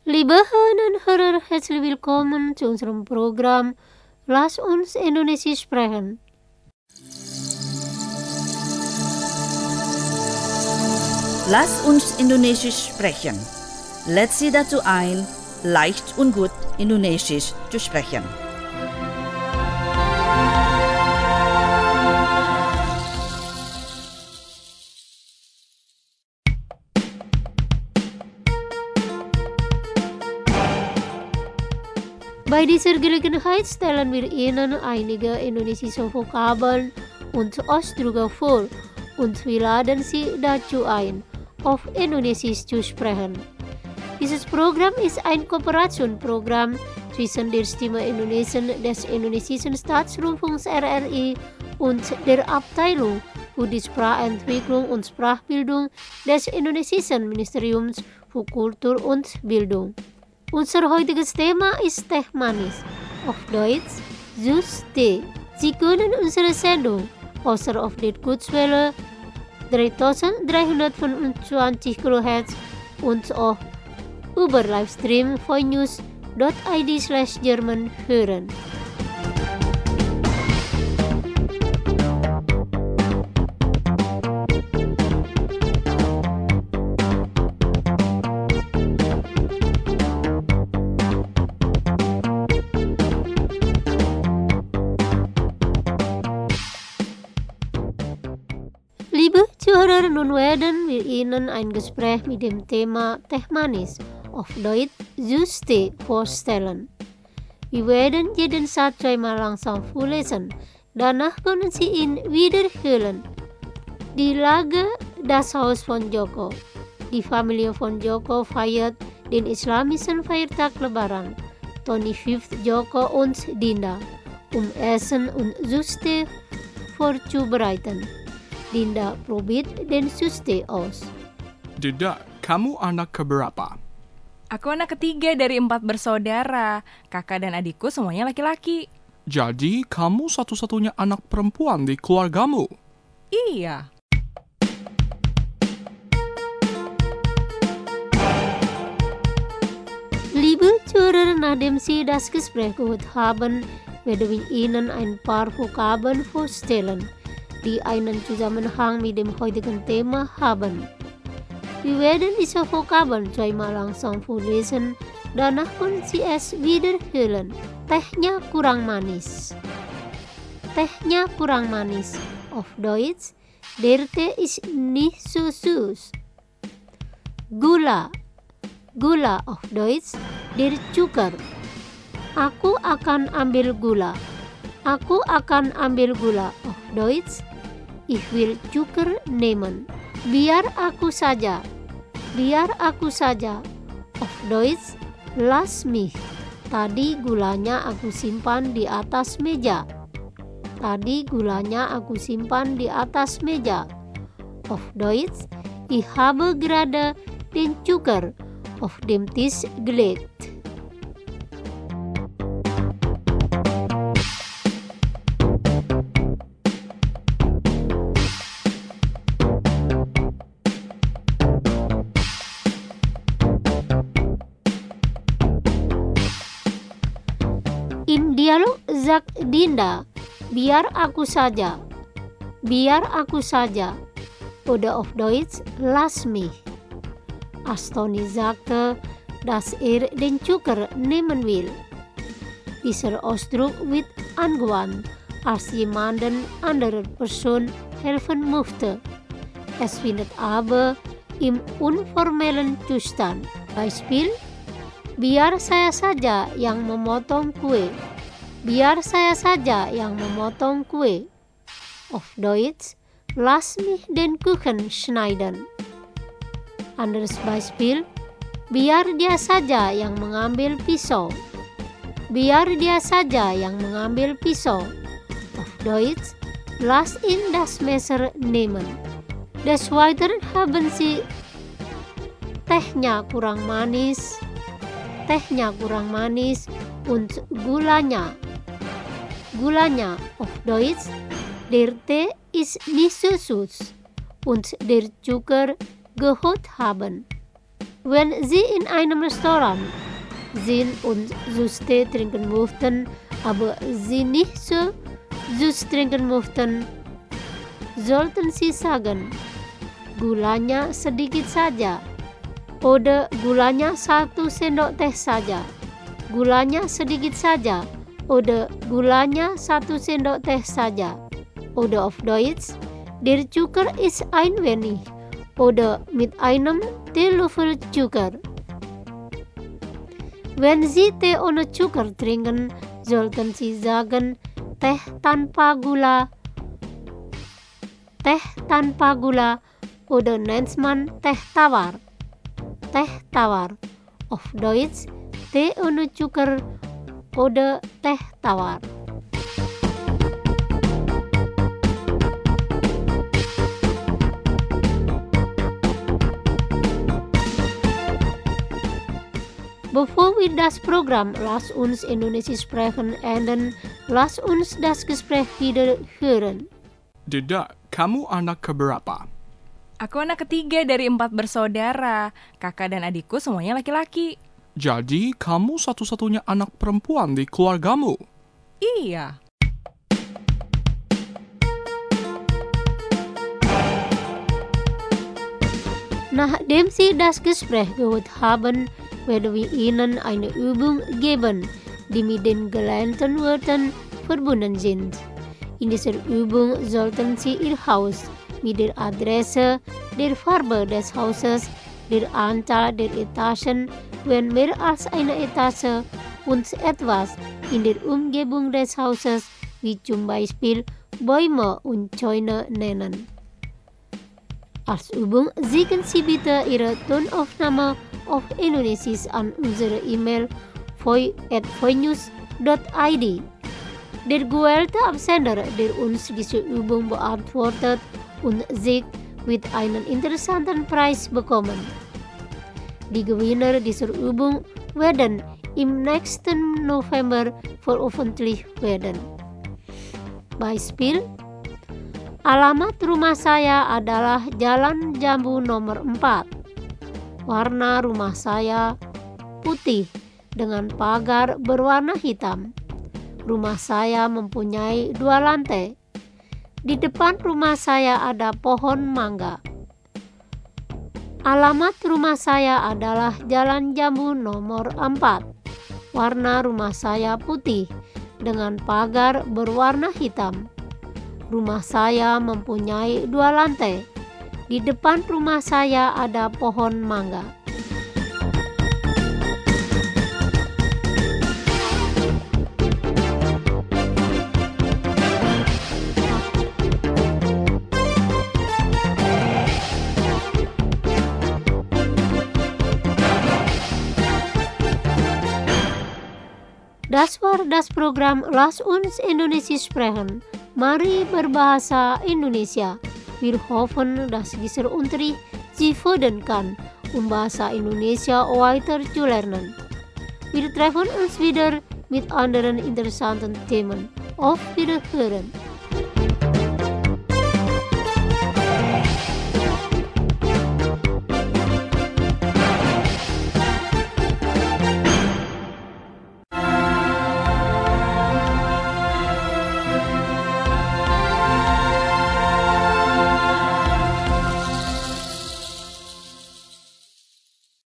Liebe Hörerinnen und Hörer, herzlich willkommen zu unserem Programm Lass uns Indonesisch sprechen. Lass uns Indonesisch sprechen. Lädt Sie dazu ein, leicht und gut Indonesisch zu sprechen. Bei dieser Gelegenheit stellen wir Ihnen einige indonesische Vokabeln und Ausdrücke vor und wir laden Sie dazu ein, auf Indonesisch zu sprechen. Dieses Programm ist ein Kooperationsprogramm zwischen der Stimme Indonesien des Indonesischen Staatsrundfunks RRI und der Abteilung für die Sprachentwicklung und Sprachbildung des Indonesischen Ministeriums für Kultur und Bildung. Unser heutiges Thema ist Teh Manis, auf Deutsch Süß Tee. Sie können unsere Sendung außer auf der Kurzwelle 3325 kHz und auch über Livestream voinews.id/German hören. Liebe Zuhörer, nun werden wir Ihnen ein Gespräch mit dem Thema Teh Manis, auf Deutsch Süß Tee, vorstellen. Wir werden jeden Satz zweimal langsam vorlesen, danach können Sie ihn wiederholen. Die Lage, das Haus von Joko. Die Familie von Joko feiert den islamischen Feiertag Lebaran. Tony hilft Joko und Dinda, Essen und Süß Tee vorzubereiten. Dinda probiert den Süß Tee aus. Dinda, kamu anak keberapa? Aku anak ketiga dari 4 bersaudara. Kakak dan adikku semuanya laki-laki. Jadi, kamu satu-satunya anak perempuan di keluargamu? Iya. Liebe Zuhörer, nachdem Sie das Gespräch gehört haben, werden wir Ihnen ein paar Vokabeln vorstellen, die einen Zusammenhang mit dem heutigen Thema haben. Wir werden diese Vokabeln zweimal langsam vorlesen, danach können Sie es wiederholen. Tehnya kurang manis. Tehnya kurang manis. Auf Deutsch, der Tee ist nicht so süß. Gula. Gula auf Deutsch, der Zucker. Aku akan ambil gula. Aku akan ambil gula. Auf Deutsch, ich will Zucker nehmen. Biar aku saja. Biar aku saja. Auf Deutsch, lass mich. Tadi gulanya aku simpan di atas meja. Tadi gulanya aku simpan di atas meja. Auf Deutsch, ich habe gerade den Zucker auf dem Tisch gelegt. Im Dialog sagt Dinda, biar aku saja. Biar aku saja. Oder auf Deutsch, lass mich. Als Tony sagte, dass den Zucker nehmen will. Dieser Ausdruck wird angewandt, als jemanden anderer Person helfen möchte. Es findet aber im informellen Zustand. Beispiel, biar saya saja yang memotong kue. Biar saya saja yang memotong kue. Auf Deutsch, lass mich den Kuchen schneiden. Anderes Beispiel, biar dia saja yang mengambil pisau. Biar dia saja yang mengambil pisau. Auf Deutsch, lass ihn das Messer nehmen. Des Weiteren haben Sie tehnya kurang manis, und gulanya. Gulanya auf Deutsch, der Tee ist nicht so süß und der Zucker gehört haben. Wenn Sie in einem Restaurant sind und Süßtee trinken möchten, aber Sie nicht so süß trinken möchten, sollten Sie sagen, gulanya sedikit saja, oder gulanya 1 sendok teh saja, gulanya sedikit saja, oder gulanya 1 sendok teh saja. Oder auf Deutsch, der Zucker ist ein wenig, oder mit einem Teelöffel Zucker. Wenn Sie Tee ohne Zucker trinken, sollten Sie sagen, teh tanpa gula, oder nennt man teh tawar. Teh tawar. Auf Deutsch, Tee ohne Zucker oder teh tawar. Bevor wir das Programm Lass uns Indonesisch sprechen enden, lass uns das Gespräch wieder hören. Deda, kamu anak keberapa? Aku anak ketiga dari 4 bersaudara. Kakak dan adikku semuanya laki-laki. Jadi, kamu satu-satunya anak perempuan di keluargamu? Iya. Nachdem Sie das Gespräch gehört haben, werden wir Ihnen eine Übung geben, die mit den gelernten Wörtern verbunden sind. In dieser Übung sollten Sie Ihr Haus mit der Adresse, der Farbe des Hauses, der Anzahl der Etagen, wenn mehr als eine Etage, und etwas in der Umgebung des Hauses, wie zum Beispiel Bäume und Zäune nennen. Als Übung schicken Sie bitte Ihre Tonaufnahme auf Indonesisch an unsere E-Mail voinews.id. Der gewählte Absender, der uns diese Übung beantwortet und siegt, wird einen interessanten Preis bekommen. Die Gewinner dieser Übung werden im nächsten November veröffentlicht werden. Beispiel: alamat rumah saya adalah Jalan Jambu nomor 4. Warna rumah saya putih dengan pagar berwarna hitam. Rumah saya mempunyai 2 lantai. Di depan rumah saya ada pohon mangga. Alamat rumah saya adalah Jalan Jambu nomor 4. Warna rumah saya putih dengan pagar berwarna hitam. Rumah saya mempunyai 2 lantai. Di depan rumah saya ada pohon mangga. Das war das Programm Lass uns Indonesisch sprechen. Mari berbahasa Indonesia. Wir hoffen, dass dieser Unterricht Sie fördern kann, Bahasa Indonesia weiter zu lernen. Wir treffen uns wieder mit anderen interessanten Themen. Auf Wiederhören!